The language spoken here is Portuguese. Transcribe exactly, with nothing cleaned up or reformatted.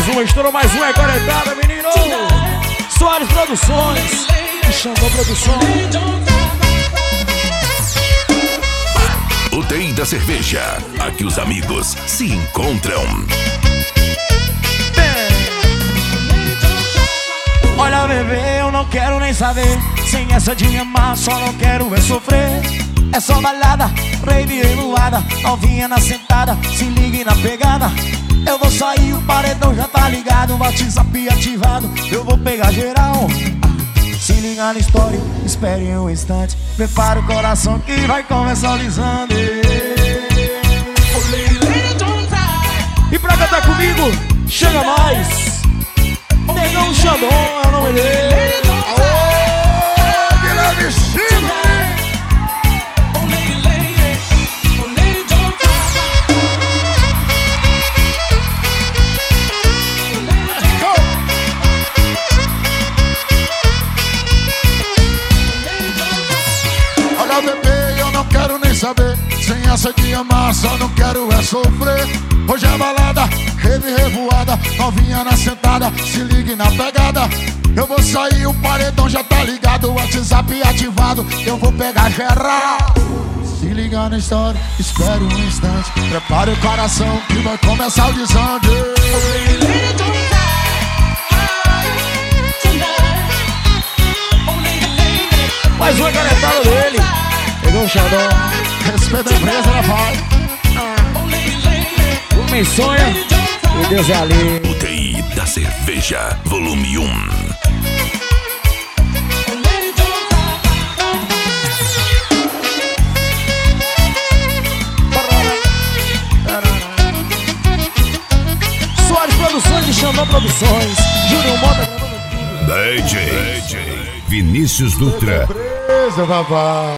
mais uma, estourou mais uma, é caretada, menino. Soares Produções e Xandão Produções. U T I da cerveja, aqui os amigos se encontram. Olha, bebê, eu não quero nem saber. Sem essa de amar, só não quero é sofrer. É só balada, rave revoada, novinha na sentada, se ligue na pegada. Eu vou sair, o paredão já tá ligado, WhatsApp ativado, eu vou pegar geral. Se liga na história, espere um instante, prepara o coração que vai começar o lisando. E pra cantar comigo, chega mais Negão Xandão, é o nome dele. Aô, Guilherme Chile. Olha, bebê, eu não quero nem saber. Sem essa de amar, só não quero é sofrer. Hoje é balada, rave revoada, novinha na sentada, se ligue na pegada. Eu vou sair, o paredão já tá ligado, o WhatsApp ativado, eu vou pegar geral. Se liga na história, espere um instante, prepare o coração que vai começar o desande. Mais uma canetada dele. Pegou o Xandão. Respeita a empresa, ela vai. Homem sonha e Deus é ali. U T I da cerveja, volume um. Soares Produções e Xandão Produções. Júnior Mota. D J Vinícius Dutra. Empresa, papai.